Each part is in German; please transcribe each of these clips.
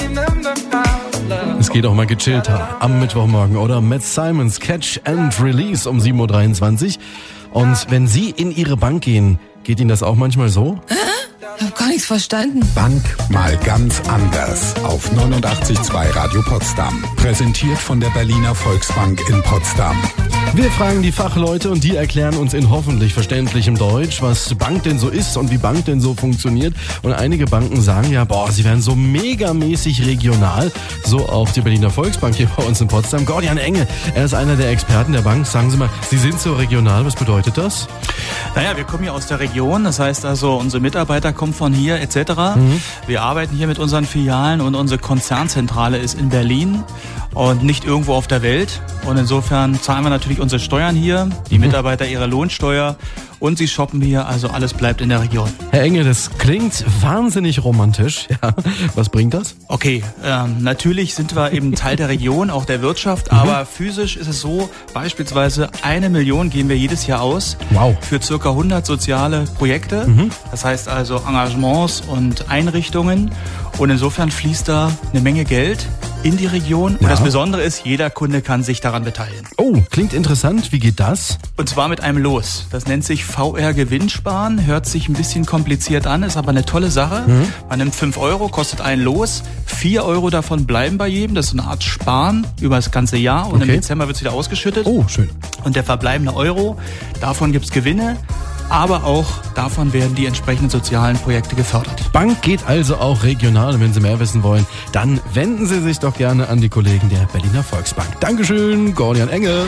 Es geht auch mal gechillter am Mittwochmorgen, oder? Matt Simons Catch and Release um 7.23 Uhr. Und wenn Sie in Ihre Bank gehen, geht Ihnen das auch manchmal so? Ich hab gar nichts verstanden. Bank mal ganz anders auf 89.2 Radio Potsdam. Präsentiert von der Berliner Volksbank in Potsdam. Wir fragen die Fachleute und die erklären uns in hoffentlich verständlichem Deutsch, was Bank denn so ist und wie Bank denn so funktioniert. Und einige Banken sagen ja, sie wären so megamäßig regional. So auch die Berliner Volksbank hier bei uns in Potsdam. Gordian Engel, er ist einer der Experten der Bank. Sagen Sie mal, Sie sind so regional, was bedeutet das? Naja, wir kommen hier aus der Region, das heißt also, unsere Mitarbeiter kommen von hier etc. Wir arbeiten hier mit unseren Filialen und unsere Konzernzentrale ist in Berlin und nicht irgendwo auf der Welt. Und insofern zahlen wir natürlich unsere Steuern hier, die Mitarbeiter ihre Lohnsteuer und sie shoppen hier, also alles bleibt in der Region. Herr Engel, das klingt wahnsinnig romantisch. Ja, was bringt das? Okay, natürlich sind wir eben Teil der Region, auch der Wirtschaft, aber physisch ist es so, beispielsweise 1 Million geben wir jedes Jahr aus für circa 100 soziale Projekte. Das heißt also Engagements und Einrichtungen und insofern fließt da eine Menge Geld in die Region. Und das Besondere ist, jeder Kunde kann sich daran beteiligen. Oh, klingt interessant. Wie geht das? Und zwar mit einem Los. Das nennt sich VR Gewinnsparen. Hört sich ein bisschen kompliziert an, ist aber eine tolle Sache. Man nimmt 5 Euro, kostet ein Los. 4 Euro davon bleiben bei jedem. Das ist eine Art Sparen über das ganze Jahr. Und im Dezember wird es wieder ausgeschüttet. Oh, schön. Und der verbleibende Euro, davon gibt's Gewinne. Aber auch davon werden die entsprechenden sozialen Projekte gefördert. Bank geht also auch regional. Und wenn Sie mehr wissen wollen, dann wenden Sie sich doch gerne an die Kollegen der Berliner Volksbank. Dankeschön, Gordian Engel.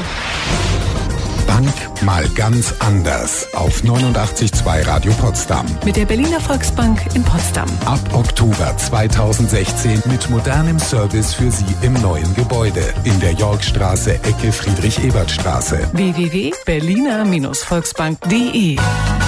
Bank mal ganz anders auf 89.2 Radio Potsdam. Mit der Berliner Volksbank in Potsdam. Ab Oktober 2016 mit modernem Service für Sie im neuen Gebäude in der Yorkstraße, Ecke Friedrich-Ebert-Straße. www.berliner-volksbank.de